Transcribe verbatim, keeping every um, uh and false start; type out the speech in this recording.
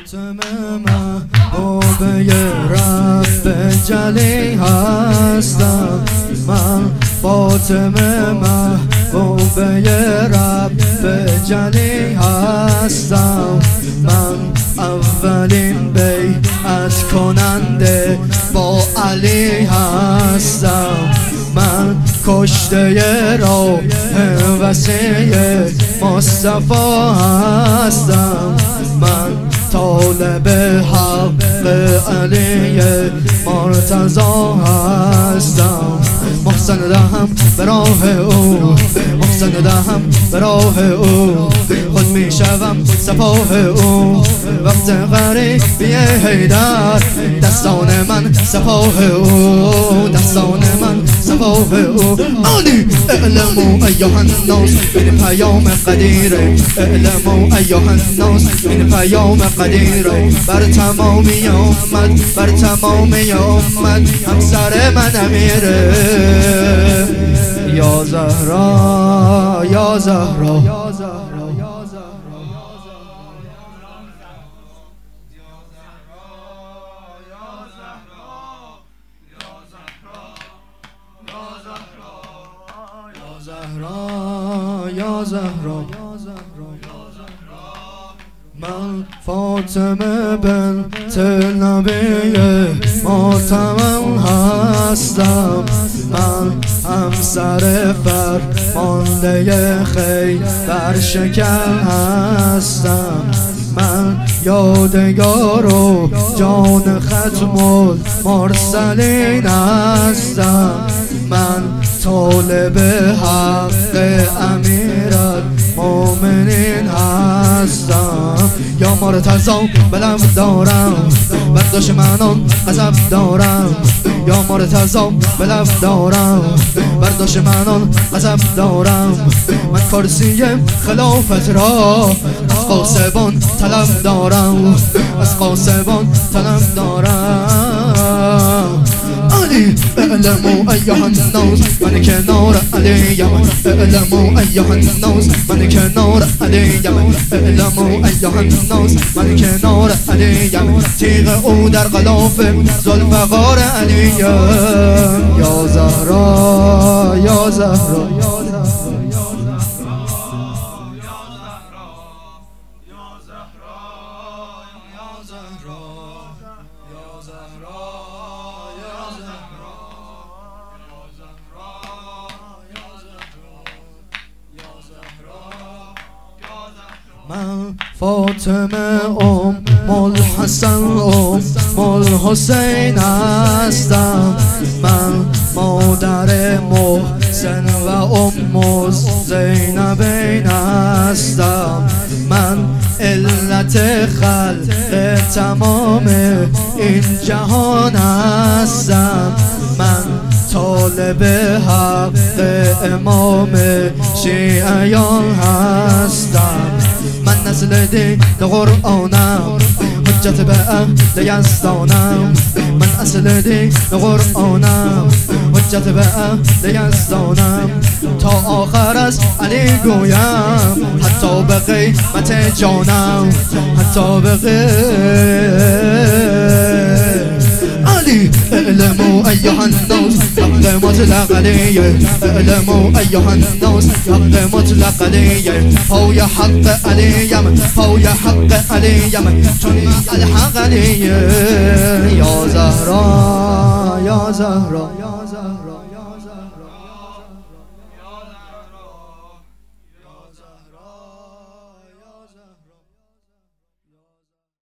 فاطمه محبوبه رب جلی هستم من، فاطمه محبوبه رب جلی هستم من، اولین بیعت کننده با علی هستم من، کشته راه وسیع مصطفی هستم من، طالب حق علی مرتضی هستم، محسن دهم به راه او، محسن دهم به راه او، خود می شوم سپاه او، وقت غریبی حیدر دستان من سپاه او، دستان من سپاه او. علی اعلموا ایها الناس این پیام قدیره، اعلموا ایها الناس این پیام قدیره، بر تمامی امت، بر تمامی امت همسر من امیره. یا زهرا یا زهرا یا زهرا، من فاطمه بنت نبی معتمم هستم من، همسر فرمانده خیبر شکن هستم من، یادگار و جان ختم المرسلین هستم من، طالب حق امیرالمومنین هستم. یا مرتضی به لب دارم بر دشمنان غضب دارم، یا مرتضی به لب دارم بر دشمنان غضب دارم، من کرسی خلافت را از قاسبان طلب دارم، از قاسبان طلب دارم. علی اعلموا ایها الناس من کنار علیم، اعلموا ایها الناس من کنار علیم، اعلموا ایها الناس من کنار علیم، تیغ او در غلاف ذوالفقار علیم. یا زهرا یا زهرا من، فاطمه ام الحسن ام الحسین هستم من، مادر محسن و ام زینبین هستم من، علت خلق تمام این جهان هستم من، طالب حق امام شیعیان هستم من، نسل دین قرآنم حجت به اهل یزدانم من، اصل دین قرآنم حجت به اهل یزدانم، تا آخر از علی گویم حتی به قیمت جانم، حتی به قیمت علی. اعلموا ایها الناس حق مطلق علی، اعلموا ایها الناس حق مطلق علی، پای حق علیم، پای حق علیم چون الحق علی. یا زهرا یا زهرا یا زهرا